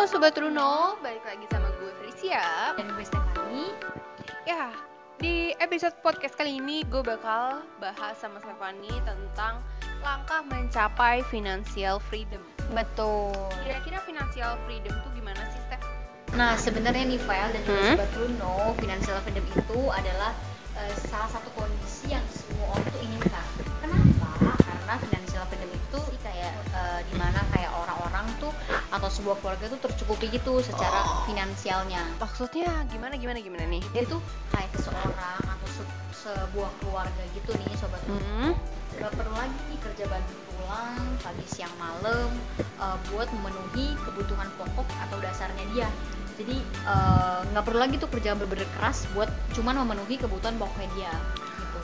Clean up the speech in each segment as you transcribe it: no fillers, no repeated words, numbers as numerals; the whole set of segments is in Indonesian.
Sobat Runo, balik lagi sama gue Felicia dan gue Stefani. Ya, di episode podcast kali ini gue bakal bahas sama Stefani tentang langkah mencapai financial freedom. Betul. Kira-kira financial freedom tuh gimana sih, Stef? Nah, sebenarnya nih Vel dan juga Sobat Runo, financial freedom itu adalah salah satu kondisi yang semua orang tuh inginkan. Kenapa? Karena financial freedom itu kayak dimana kayak orang-orang tuh atau sebuah keluarga tuh tercukupi gitu secara finansialnya. Maksudnya gimana nih? Dia tuh kayak seseorang atau sebuah keluarga gitu nih Sobat Runo. Gak perlu lagi nih kerja bantu pulang pagi siang malam buat memenuhi kebutuhan pokok atau dasarnya dia. Jadi nggak perlu lagi tuh kerja bener-bener keras buat cuman memenuhi kebutuhan pokoknya dia gitu.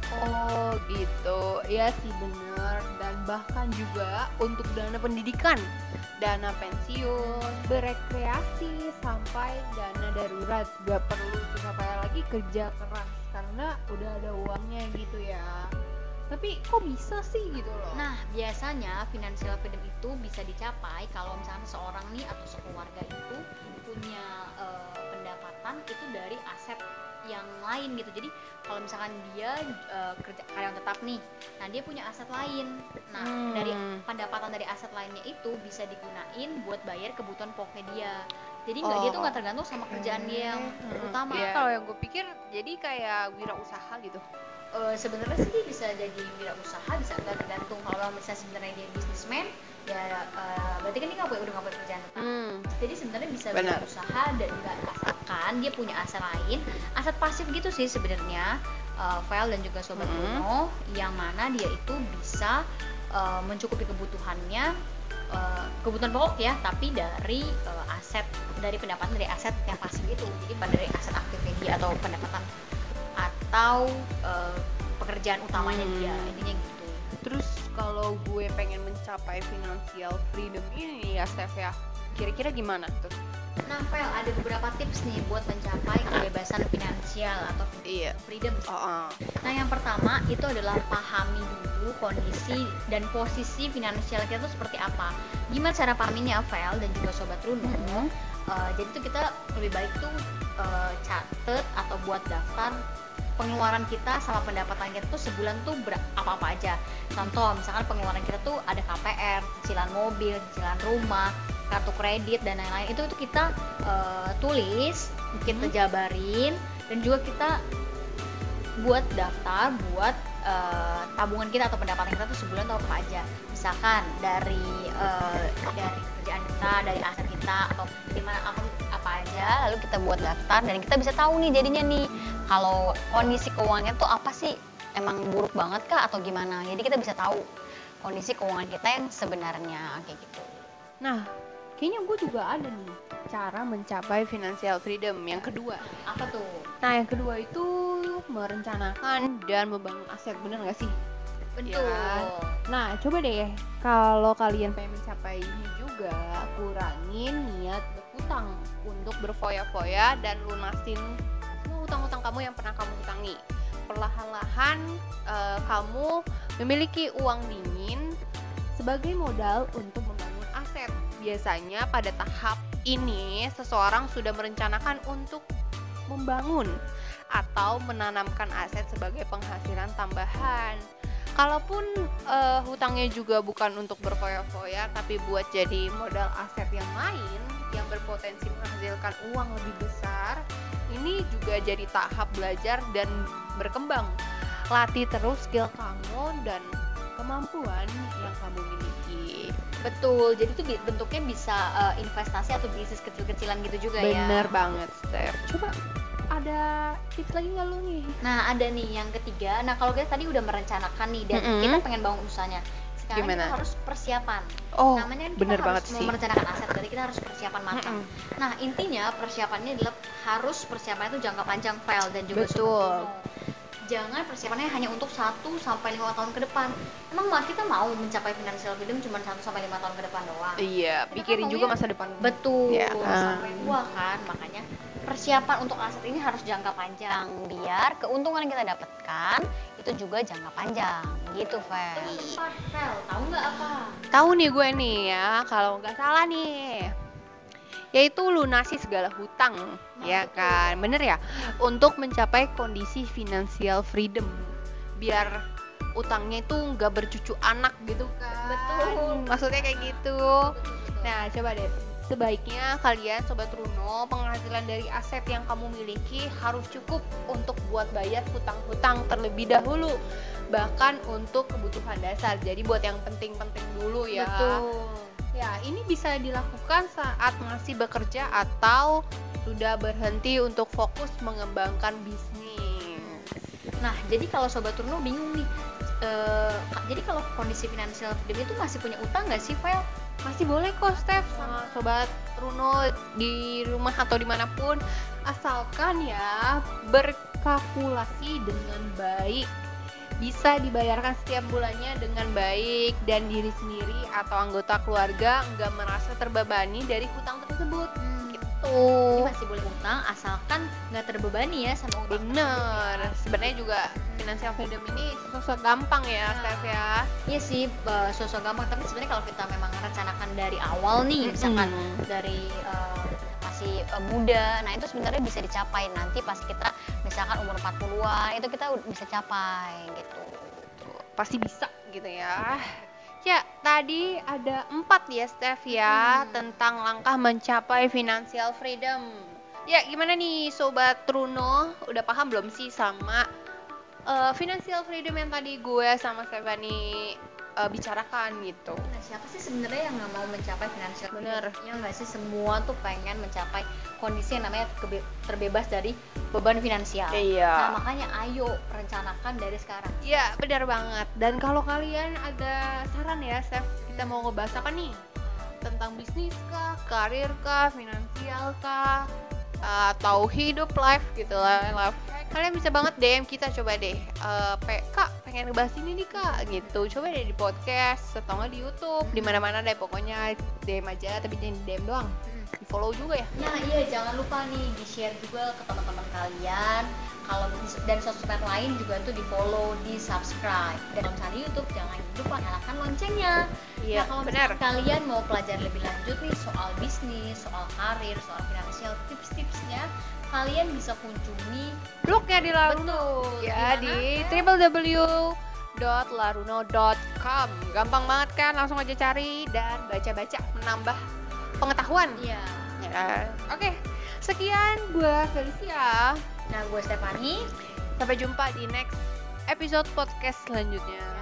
Oh gitu, ya sih bener. Dan bahkan juga untuk dana pendidikan, dana pensiun, berekreasi, sampai dana darurat gak perlu susah payah lagi kerja keras karena udah ada uangnya gitu ya. Tapi kok bisa sih gitu loh? Nah, biasanya financial freedom itu bisa dicapai kalau misalnya seorang nih atau sekeluarga itu punya pendapatan itu dari aset yang lain gitu. Jadi kalau misalkan dia kerja karyawan tetap nih, nah dia punya aset lain. Nah, dari pendapatan dari aset lainnya itu bisa digunain buat bayar kebutuhan pokoknya dia. Jadi dia tuh nggak tergantung sama kerjaan dia yang utama. Kalau yang gue pikir jadi kayak wirausaha gitu. Sebenarnya sih dia bisa jadi wirausaha, bisa nggak tergantung. Kalau misalnya sebenarnya dia businessman, ya berarti kan dia udah nggak punya kerjaan tetap. Jadi sebenarnya bisa wirausaha dan nggak, asalkan dia punya aset lain, aset pasif gitu sih sebenarnya, Vel dan juga Sobat Bruno, yang mana dia itu bisa mencukupi kebutuhannya, kebutuhan pokok ya, tapi dari aset, dari pendapatan dari aset yang pasif itu. Jadi dari aset aktifnya dia atau pendapatan atau pekerjaan utamanya dia, intinya gitu. Terus kalau gue pengen mencapai financial freedom ini ya Steph ya, kira-kira gimana tuh? Nah Vel, ada beberapa tips nih buat mencapai kebebasan finansial atau freedom. Nah yang pertama itu adalah pahami dulu kondisi dan posisi finansial kita tuh seperti apa. Gimana cara pahaminnya Vel dan juga Sobat Runo? Jadi tuh kita lebih baik tuh catet atau buat daftar pengeluaran kita sama pendapatan kita tuh sebulan tuh apa-apa aja. Contoh misalkan pengeluaran kita tuh ada KPR, cicilan mobil, cicilan rumah, kartu kredit dan lain-lain. Itu kita tulis, kita jabarin, dan juga kita buat daftar buat tabungan kita atau pendapatan kita tuh sebulan tuh apa aja. Misalkan dari kerjaan kita, dari aset kita, atau gimana apa aja, lalu kita buat daftar dan kita bisa tahu nih jadinya nih kalau kondisi keuangannya tuh apa sih, emang buruk banget kah atau gimana. Jadi kita bisa tahu kondisi keuangan kita yang sebenarnya kayak gitu. Nah, kayaknya gue juga ada nih cara mencapai financial freedom yang kedua. Apa tuh? Nah, yang kedua itu merencanakan dan membangun aset, bener gak sih? Betul. Ya. Nah, coba deh kalau kalian pengen mencapai ini juga, kurangin niat berhutang untuk berfoya-foya dan lunasin semua utang-utang kamu yang pernah kamu hutangi. Perlahan-lahan kamu memiliki uang dingin sebagai modal untuk membangun aset. Biasanya pada tahap ini seseorang sudah merencanakan untuk membangun atau menanamkan aset sebagai penghasilan tambahan. Kalaupun hutangnya juga bukan untuk berfoya-foya, tapi buat jadi modal aset yang lain yang berpotensi menghasilkan uang lebih besar, ini juga jadi tahap belajar dan berkembang. Latih terus skill kamu dan kemampuan yang kamu miliki. Betul, jadi itu bentuknya bisa investasi atau bisnis kecil-kecilan gitu juga. Bener banget, Steph. Coba ada tips lagi nggak lu nih? Nah ada nih yang ketiga. Nah kalau kita tadi udah merencanakan nih dan kita pengen bangun usahanya, sekarang gimana? Kita harus persiapan. Namanya kan bener kita harus merencanakan aset, berarti kita harus persiapan matang. Nah intinya persiapannya adalah harus persiapannya itu jangka panjang, Vel dan juga betul. Jangan persiapannya hanya untuk 1-5 tahun ke depan. Emang kita mau mencapai financial freedom cuma 1-5 tahun ke depan doang? Iya, pikirin juga masa depan. Betul, sampai tua kan. Makanya persiapan untuk aset ini harus jangka panjang biar keuntungan yang kita dapatkan itu juga jangka panjang gitu, Vel. Tahu nggak apa? Tahu nih gue nih ya, kalau nggak salah nih. yaitu lunasi segala hutang, ya kan? Bener ya? Untuk mencapai kondisi financial freedom, biar utangnya itu nggak bercucu anak gitu kan? Betul. Maksudnya kayak gitu. Nah, coba deh. Sebaiknya kalian Sobat Runo, penghasilan dari aset yang kamu miliki harus cukup untuk buat bayar hutang-hutang terlebih dahulu, bahkan untuk kebutuhan dasar. Jadi buat yang penting-penting dulu ya. Betul. Ya, ini bisa dilakukan saat masih bekerja atau sudah berhenti untuk fokus mengembangkan bisnis. Nah, jadi kalau Sobat Runo bingung nih, jadi kalau kondisi finansial freedom itu masih punya utang nggak sih, Vel? Masih boleh kok, Steph, sama Sobat Runo di rumah atau dimanapun, asalkan ya berkalkulasi dengan baik, bisa dibayarkan setiap bulannya dengan baik, dan diri sendiri atau anggota keluarga nggak merasa terbebani dari hutang tersebut. Jadi masih boleh utang asalkan nggak terbebani ya sama utang. Bener, sebenarnya juga financial freedom ini sosok gampang ya, Steph ya. Iya sih, sosok gampang, tapi sebenarnya kalau kita memang rencanakan dari awal nih, misalkan dari masih muda, nah itu sebenarnya bisa dicapai nanti pas kita misalkan umur 40-an, itu kita bisa capai gitu. Pasti bisa gitu ya. Ya, tadi ada 4 ya, Steph ya, tentang langkah mencapai financial freedom. Ya, gimana nih Sobat Runo? Udah paham belum sih sama financial freedom yang tadi gue sama Stephanie bicarakan gitu? Nah, siapa sih sebenarnya yang nggak mau mencapai financial freedom? Bener. Ya nggak sih, semua tuh pengen mencapai kondisi yang namanya terbebas dari beban finansial. Iya. Nah, makanya ayo rencanakan dari sekarang. Iya, benar banget. Dan kalau kalian ada saran ya, Steph, kita mau ngebahas apa nih? Tentang bisnis kah, karir kah, finansial kah, atau hidup life gitu lah, life. Kalian bisa banget DM kita, coba deh, Kak pengen ngebahas ini nih Kak, gitu. Coba deh di podcast atau nggak di YouTube, di mana-mana deh pokoknya DM aja, tapi jangan di DM doang, di follow juga ya. Nah iya, jangan lupa nih di share juga ke teman-teman kalian. Kalau dan sosmed lain juga tuh di follow, di subscribe. Dan kalau misalnya YouTube jangan lupa nyalakan loncengnya. Iya, nah kalau benar. Kalian mau pelajari lebih lanjut nih soal bisnis, soal karir, soal finansial, tips-tipsnya, kalian bisa kunjungi blognya di Laruno ya, di www.laruno.com. Gampang banget kan, langsung aja cari dan baca-baca, menambah pengetahuan. Iya. Ya. Oke, sekian gue Felicia. Nah, gue Stephanie. Sampai jumpa di next episode podcast selanjutnya.